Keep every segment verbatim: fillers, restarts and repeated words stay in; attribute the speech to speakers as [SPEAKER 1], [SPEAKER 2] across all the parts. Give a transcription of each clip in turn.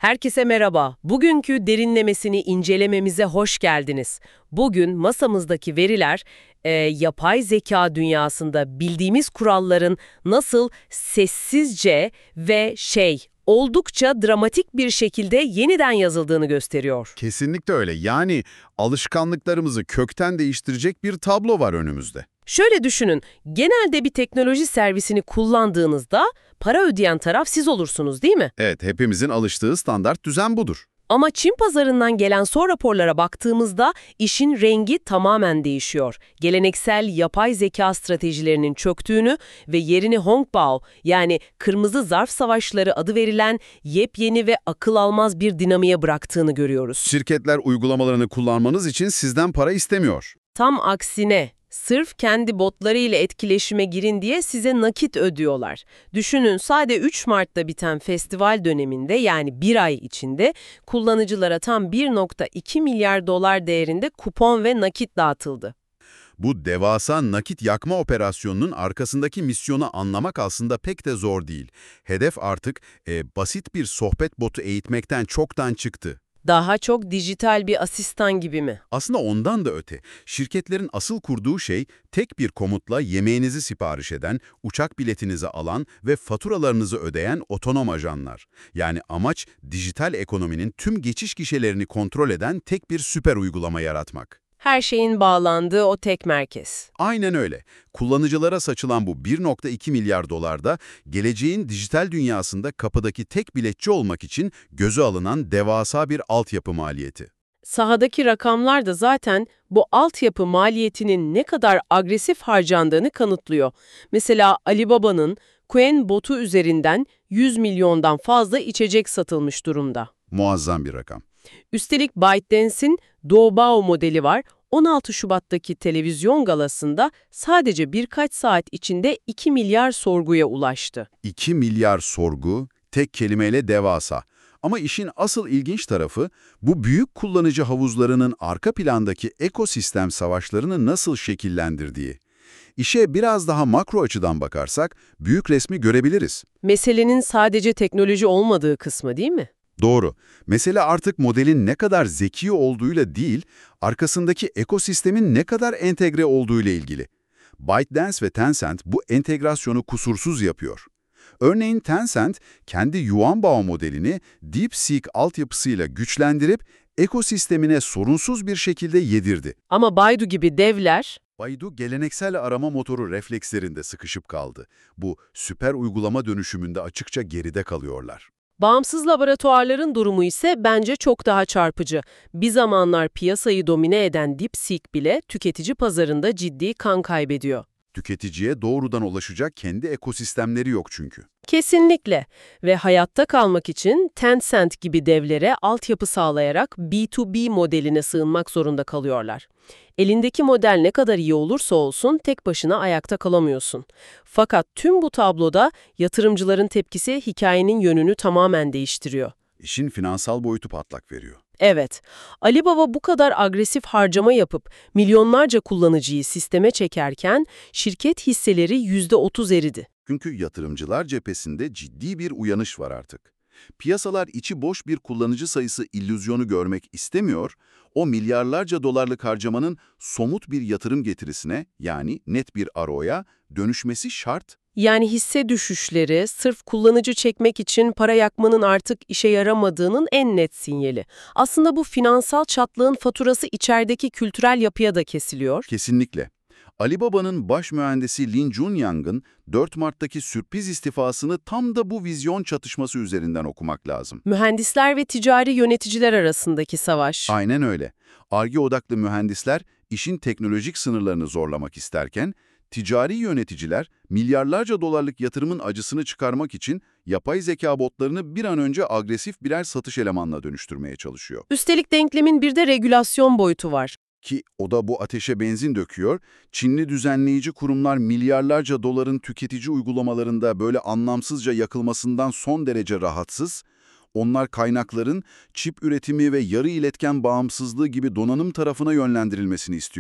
[SPEAKER 1] Herkese merhaba. Bugünkü derinlemesini incelememize hoş geldiniz. Bugün masamızdaki veriler, e, yapay zeka dünyasında bildiğimiz kuralların nasıl sessizce ve şey, oldukça dramatik bir şekilde yeniden yazıldığını gösteriyor.
[SPEAKER 2] Kesinlikle öyle. Yani alışkanlıklarımızı kökten değiştirecek bir tablo var önümüzde.
[SPEAKER 1] Şöyle düşünün, genelde bir teknoloji servisini kullandığınızda para ödeyen taraf siz olursunuz, değil mi?
[SPEAKER 2] Evet, hepimizin alıştığı standart düzen budur.
[SPEAKER 1] Ama Çin pazarından gelen son raporlara baktığımızda işin rengi tamamen değişiyor. Geleneksel yapay zeka stratejilerinin çöktüğünü ve yerini Hongbao, yani kırmızı zarf savaşları adı verilen yepyeni ve akıl almaz bir dinamiğe bıraktığını görüyoruz.
[SPEAKER 2] Şirketler uygulamalarını kullanmanız için sizden para istemiyor.
[SPEAKER 1] Tam aksine, sırf kendi botlarıyla etkileşime girin diye size nakit ödüyorlar. Düşünün, sadece üç Mart'ta biten festival döneminde, yani bir ay içinde kullanıcılara tam bir nokta iki milyar dolar değerinde kupon ve nakit dağıtıldı.
[SPEAKER 2] Bu devasa nakit yakma operasyonunun arkasındaki misyonu anlamak aslında pek de zor değil. Hedef artık e, basit bir sohbet botu eğitmekten çoktan çıktı.
[SPEAKER 1] Daha çok dijital bir asistan gibi mi?
[SPEAKER 2] Aslında ondan da öte. Şirketlerin asıl kurduğu şey tek bir komutla yemeğinizi sipariş eden, uçak biletinizi alan ve faturalarınızı ödeyen otonom ajanlar. Yani amaç dijital ekonominin tüm geçiş gişelerini kontrol eden tek bir süper uygulama yaratmak.
[SPEAKER 1] Her şeyin bağlandığı o tek merkez.
[SPEAKER 2] Aynen öyle. Kullanıcılara saçılan bu bir nokta iki milyar dolarda geleceğin dijital dünyasında kapıdaki tek biletçi olmak için göze alınan devasa bir altyapı maliyeti.
[SPEAKER 1] Sahadaki rakamlar da zaten bu altyapı maliyetinin ne kadar agresif harcandığını kanıtlıyor. Mesela Alibaba'nın Qwen botu üzerinden yüz milyondan fazla içecek satılmış durumda.
[SPEAKER 2] Muazzam bir rakam.
[SPEAKER 1] Üstelik ByteDance'in Doubao modeli var. on altı Şubat'taki televizyon galasında sadece birkaç saat içinde iki milyar sorguya ulaştı.
[SPEAKER 2] iki milyar sorgu, tek kelimeyle devasa. Ama işin asıl ilginç tarafı, bu büyük kullanıcı havuzlarının arka plandaki ekosistem savaşlarını nasıl şekillendirdiği. İşe biraz daha makro açıdan bakarsak, büyük resmi görebiliriz.
[SPEAKER 1] Meselenin sadece teknoloji olmadığı kısmı, değil mi?
[SPEAKER 2] Doğru. Mesele artık modelin ne kadar zeki olduğuyla değil, arkasındaki ekosistemin ne kadar entegre olduğuyla ilgili. ByteDance ve Tencent bu entegrasyonu kusursuz yapıyor. Örneğin Tencent, kendi Yuanbao modelini DeepSeek altyapısıyla güçlendirip ekosistemine sorunsuz bir şekilde yedirdi.
[SPEAKER 1] Ama Baidu gibi devler,
[SPEAKER 2] Baidu geleneksel arama motoru reflekslerinde sıkışıp kaldı. Bu süper uygulama dönüşümünde açıkça geride kalıyorlar.
[SPEAKER 1] bağımsız laboratuvarların durumu ise bence çok daha çarpıcı. Bir zamanlar piyasayı domine eden DeepSeek bile tüketici pazarında ciddi kan kaybediyor.
[SPEAKER 2] Tüketiciye doğrudan ulaşacak kendi ekosistemleri yok çünkü.
[SPEAKER 1] Kesinlikle ve hayatta kalmak için Tencent gibi devlere altyapı sağlayarak B iki B modeline sığınmak zorunda kalıyorlar. Elindeki model ne kadar iyi olursa olsun tek başına ayakta kalamıyorsun. Fakat tüm bu tabloda yatırımcıların tepkisi hikayenin yönünü tamamen değiştiriyor.
[SPEAKER 2] İşin finansal boyutu patlak veriyor.
[SPEAKER 1] Evet, Alibaba bu kadar agresif harcama yapıp milyonlarca kullanıcıyı sisteme çekerken şirket hisseleri yüzde otuz eridi.
[SPEAKER 2] Çünkü yatırımcılar cephesinde ciddi bir uyanış var artık. Piyasalar içi boş bir kullanıcı sayısı illüzyonu görmek istemiyor, o milyarlarca dolarlık harcamanın somut bir yatırım getirisine, yani net bir R O I'ya dönüşmesi şart.
[SPEAKER 1] Yani hisse düşüşleri sırf kullanıcı çekmek için para yakmanın artık işe yaramadığının en net sinyali. Aslında bu finansal çatlığın faturası içerideki kültürel yapıya da kesiliyor.
[SPEAKER 2] Kesinlikle. Alibaba'nın baş mühendisi Lin Junyang'ın dört Mart'taki sürpriz istifasını tam da bu vizyon çatışması üzerinden okumak lazım.
[SPEAKER 1] Mühendisler ve ticari yöneticiler arasındaki savaş.
[SPEAKER 2] Aynen öyle. Ar-Ge odaklı mühendisler işin teknolojik sınırlarını zorlamak isterken, ticari yöneticiler milyarlarca dolarlık yatırımın acısını çıkarmak için yapay zeka botlarını bir an önce agresif birer satış elemanına dönüştürmeye çalışıyor.
[SPEAKER 1] Üstelik denklemin bir de regülasyon boyutu var.
[SPEAKER 2] Ki o da bu ateşe benzin döküyor. Çinli düzenleyici kurumlar milyarlarca doların tüketici uygulamalarında böyle anlamsızca yakılmasından son derece rahatsız. Onlar kaynakların çip üretimi ve yarı iletken bağımsızlığı gibi donanım tarafına yönlendirilmesini istiyor.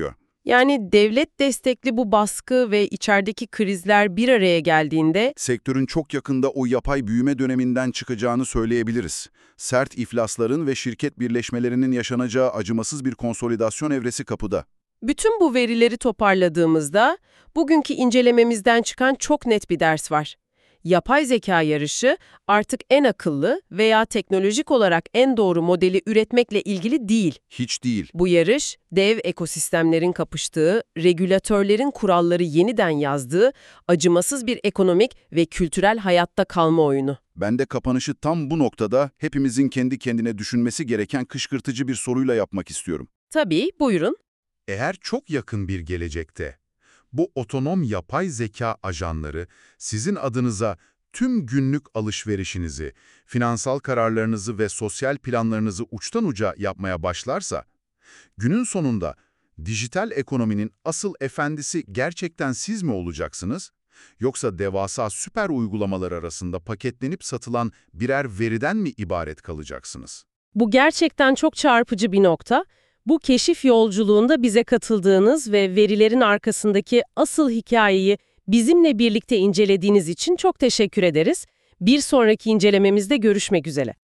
[SPEAKER 1] Yani devlet destekli bu baskı ve içerideki krizler bir araya geldiğinde
[SPEAKER 2] Sektörün çok yakında o yapay büyüme döneminden çıkacağını söyleyebiliriz. Sert iflasların ve şirket birleşmelerinin yaşanacağı acımasız bir konsolidasyon evresi kapıda.
[SPEAKER 1] bütün bu verileri toparladığımızda bugünkü incelememizden çıkan çok net bir ders var. Yapay zeka yarışı artık en akıllı veya teknolojik olarak en doğru modeli üretmekle ilgili değil.
[SPEAKER 2] Hiç değil.
[SPEAKER 1] Bu yarış, dev ekosistemlerin kapıştığı, regülatörlerin kuralları yeniden yazdığı, acımasız bir ekonomik ve kültürel hayatta kalma oyunu.
[SPEAKER 2] Ben de kapanışı tam bu noktada hepimizin kendi kendine düşünmesi gereken kışkırtıcı bir soruyla yapmak istiyorum.
[SPEAKER 1] Tabii, buyurun.
[SPEAKER 3] Eğer çok yakın bir gelecekte bu otonom yapay zeka ajanları sizin adınıza tüm günlük alışverişinizi, finansal kararlarınızı ve sosyal planlarınızı uçtan uca yapmaya başlarsa, günün sonunda dijital ekonominin asıl efendisi gerçekten siz mi olacaksınız? Yoksa devasa süper uygulamalar arasında paketlenip satılan birer veriden mi ibaret kalacaksınız?
[SPEAKER 1] Bu gerçekten çok çarpıcı bir nokta. Bu keşif yolculuğunda bize katıldığınız ve verilerin arkasındaki asıl hikayeyi bizimle birlikte incelediğiniz için çok teşekkür ederiz. Bir sonraki incelememizde görüşmek üzere.